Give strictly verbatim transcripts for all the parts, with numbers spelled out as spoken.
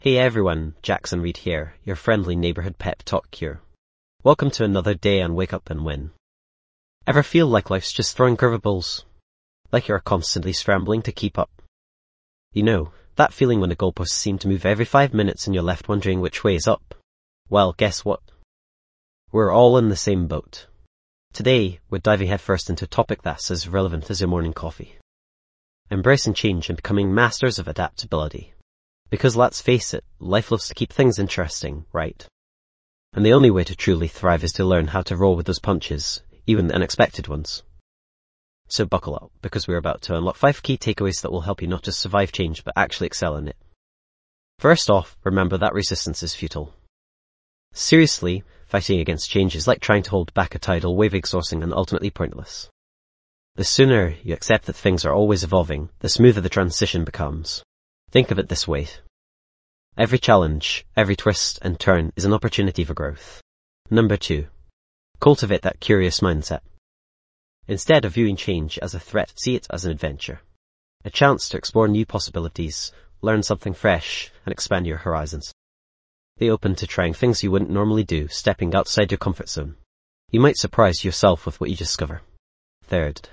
Hey everyone, Jackson Reed here, your friendly neighborhood pep talk cure. Welcome to another day on Wake Up and Win. Ever feel like life's just throwing curveballs? Like you're constantly scrambling to keep up? You know, that feeling when the goalposts seem to move every five minutes and you're left wondering which way is up? Well, guess what? We're all in the same boat. Today, we're diving headfirst into a topic that's as relevant as your morning coffee. Embracing change and becoming masters of adaptability. Because let's face it, life loves to keep things interesting, right? And the only way to truly thrive is to learn how to roll with those punches, even the unexpected ones. So buckle up, because we're about to unlock five key takeaways that will help you not just survive change, but actually excel in it. First off, remember that resistance is futile. Seriously, fighting against change is like trying to hold back a tidal wave, exhausting and ultimately pointless. The sooner you accept that things are always evolving, the smoother the transition becomes. Think of it this way. Every challenge, every twist and turn is an opportunity for growth. Number two, cultivate that curious mindset. Instead of viewing change as a threat, see it as an adventure. A chance to explore new possibilities, learn something fresh, and expand your horizons. Be open to trying things you wouldn't normally do, stepping outside your comfort zone. You might surprise yourself with what you discover. Third,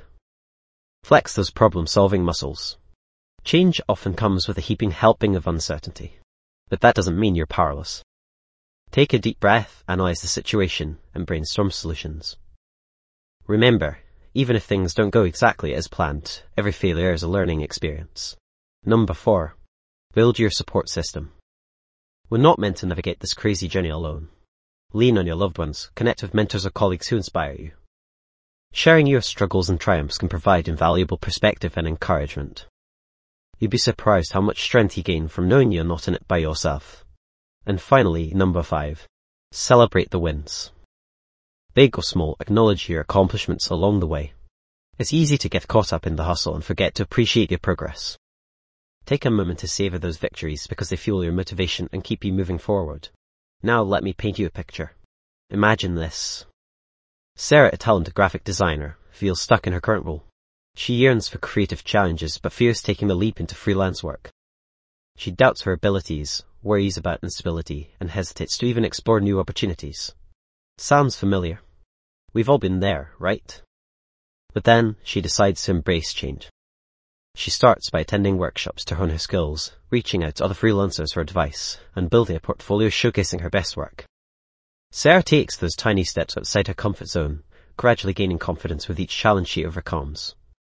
flex those problem-solving muscles. Change often comes with a heaping helping of uncertainty, but that doesn't mean you're powerless. Take a deep breath, analyze the situation, and brainstorm solutions. Remember, even if things don't go exactly as planned, every failure is a learning experience. Number four, build your support system. We're not meant to navigate this crazy journey alone. Lean on your loved ones, connect with mentors or colleagues who inspire you. Sharing your struggles and triumphs can provide invaluable perspective and encouragement. You'd be surprised how much strength you gain from knowing you're not in it by yourself. And finally, number five, celebrate the wins. Big or small, acknowledge your accomplishments along the way. It's easy to get caught up in the hustle and forget to appreciate your progress. Take a moment to savor those victories because they fuel your motivation and keep you moving forward. Now let me paint you a picture. Imagine this. Sarah, a talented graphic designer, feels stuck in her current role. She yearns for creative challenges but fears taking the leap into freelance work. She doubts her abilities, worries about instability, and hesitates to even explore new opportunities. Sounds familiar? We've all been there, right? But then, she decides to embrace change. She starts by attending workshops to hone her skills, reaching out to other freelancers for advice, and building a portfolio showcasing her best work. Sarah takes those tiny steps outside her comfort zone, gradually gaining confidence with each challenge she overcomes.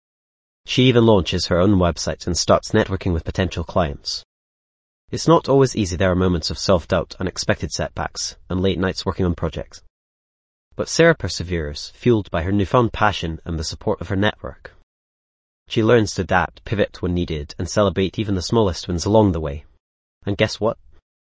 She even launches her own website and starts networking with potential clients. It's not always easy. There are moments of self-doubt, unexpected setbacks, and late nights working on projects. But Sarah perseveres, fueled by her newfound passion and the support of her network. She learns to adapt, pivot when needed, and celebrate even the smallest wins along the way. And guess what?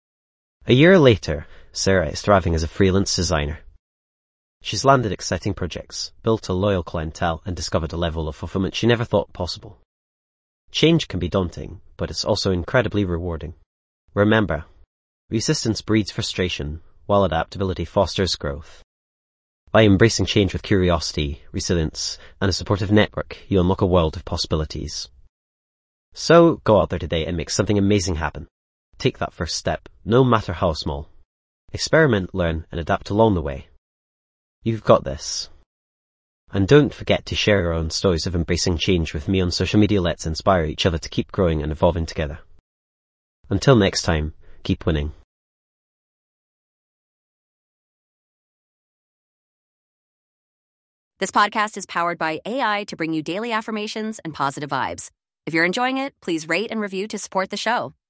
A year later, Sarah is thriving as a freelance designer. She's landed exciting projects, built a loyal clientele, and discovered a level of fulfillment she never thought possible. Change can be daunting, but it's also incredibly rewarding. Remember, resistance breeds frustration, while adaptability fosters growth. By embracing change with curiosity, resilience, and a supportive network, you unlock a world of possibilities. So, go out there today and make something amazing happen. Take that first step, no matter how small. Experiment, learn, and adapt along the way. You've got this. And don't forget to share your own stories of embracing change with me on social media. Let's inspire each other to keep growing and evolving together. Until next time, keep winning. This podcast is powered by A I to bring you daily affirmations and positive vibes. If you're enjoying it, please rate and review to support the show.